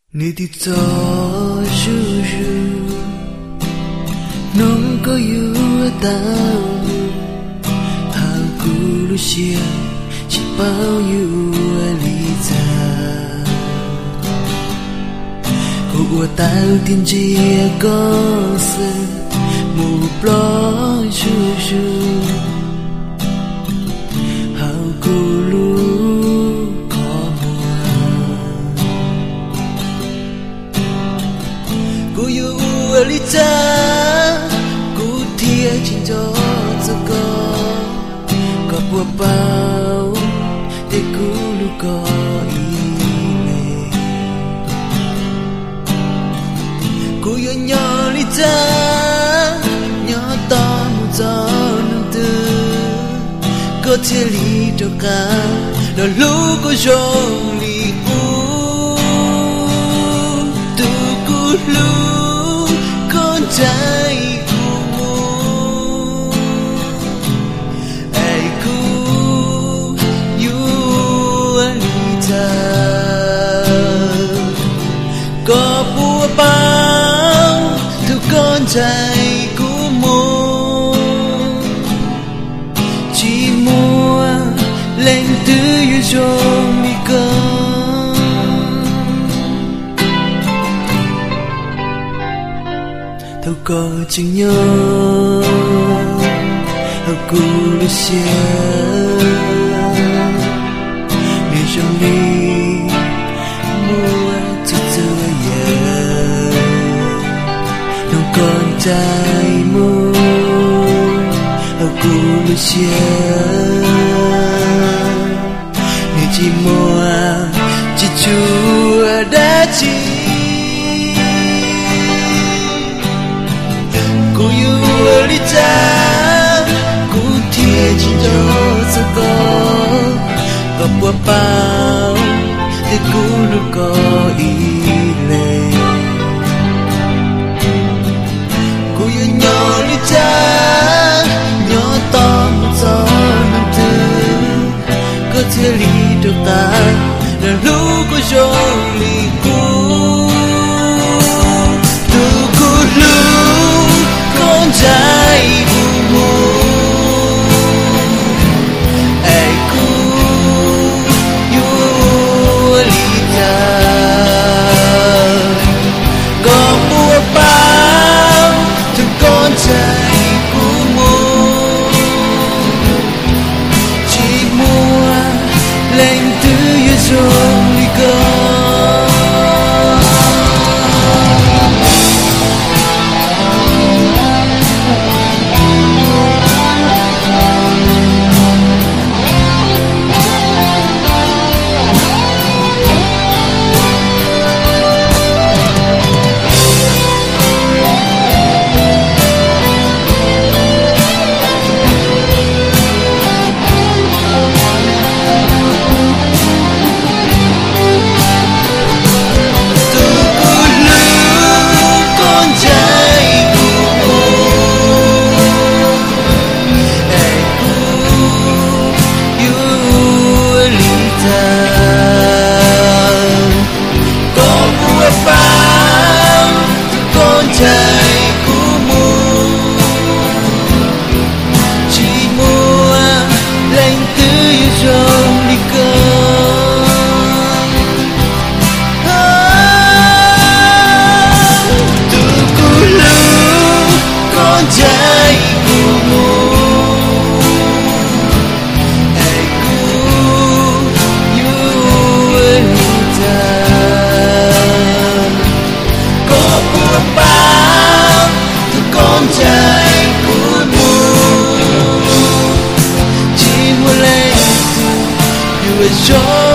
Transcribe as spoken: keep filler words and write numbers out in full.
你的左叔叔，侬个有道，好古路线，是包有里在，古我到天街公司，木布叔叔，好古路。Lý cha cú thia chính cho cho có có bùa bao để cú lu có ile cú yo nhỏ lý cha nhỏ to mu cho nương tư có chia lý cho cả là lu có rong lý u tu cú lu con trai của mù ai cũng yêu Anita có bùa bao thứ con trai của mù chỉ mua lên từ yêu trong mi con có chừng nhớ ở cũ lúc xưa người trong đi mua chút giờ giờ nông con trai mua ở cũ lúc xưa người chỉ mua chỉ chúa đã chỉ cô yêu lý cha cô thia chỉ cho sự có có bùa bao để cô lúc có ý lệ cô yêu nhỏ lý cha nhỏ to một gió năm thứ có thể lý được ta là lúc có gió lý cô từ cô lúc con trai của mù ai cũng yêu Anita có bùa bao thứ con trai của mù chỉ mua lên từ yêu dòng đi con Joy